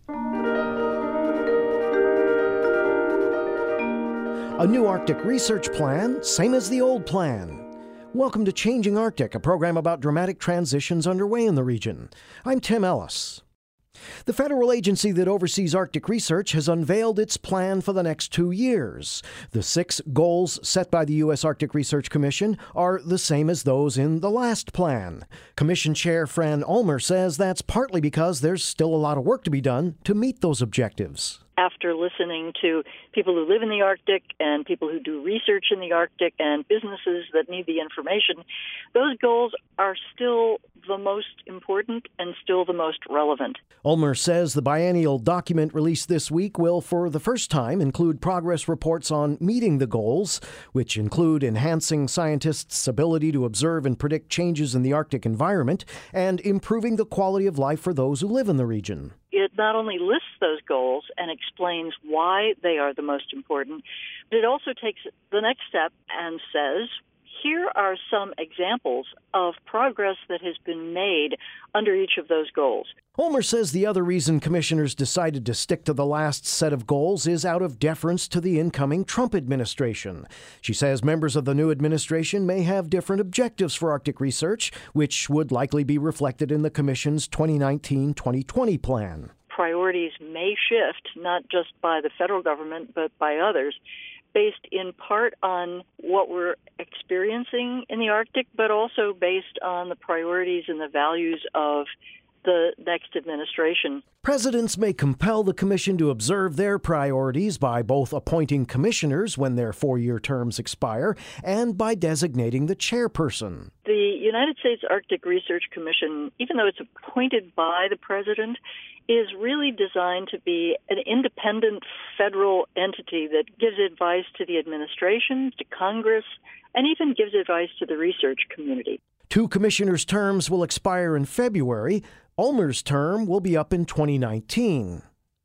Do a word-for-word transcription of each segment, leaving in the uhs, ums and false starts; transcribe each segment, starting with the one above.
A new Arctic research plan, same as the old plan. Welcome to Changing Arctic, a program about dramatic transitions underway in the region. I'm Tim Ellis. The federal agency that oversees Arctic research has unveiled its plan for the next two years. The six goals set by the U S Arctic Research Commission are the same as those in the last plan. Commission Chair Fran Ulmer says that's partly because there's still a lot of work to be done to meet those objectives. After listening to people who live in the Arctic and people who do research in the Arctic and businesses that need the information, those goals are still the most important and still the most relevant. Ulmer says the biennial document released this week will, for the first time, include progress reports on meeting the goals, which include enhancing scientists' ability to observe and predict changes in the Arctic environment and improving the quality of life for those who live in the region. It not only lists those goals and explains why they are the most important, but it also takes the next step and says, here are some examples of progress that has been made under each of those goals. Ulmer says the other reason commissioners decided to stick to the last set of goals is out of deference to the incoming Trump administration. She says members of the new administration may have different objectives for Arctic research, which would likely be reflected in the Commission's twenty nineteen twenty twenty plan. Priorities may shift, not just by the federal government, but by others, based in part on what we're experiencing in the Arctic, but also based on the priorities and the values of the next administration. Presidents may compel the commission to observe their priorities by both appointing commissioners when their four-year terms expire and by designating the chairperson. The United States Arctic Research Commission, even though it's appointed by the president, is really designed to be an independent federal entity that gives advice to the administration, to Congress, and even gives advice to the research community. Two commissioners' terms will expire in February. Ulmer's term will be up in twenty nineteen.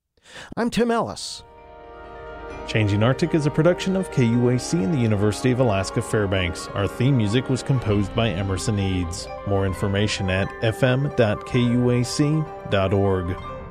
I'm Tim Ellis. Changing Arctic is a production of K U A C and the University of Alaska Fairbanks. Our theme music was composed by Emerson Eads. More information at f m dot k u a c dot org.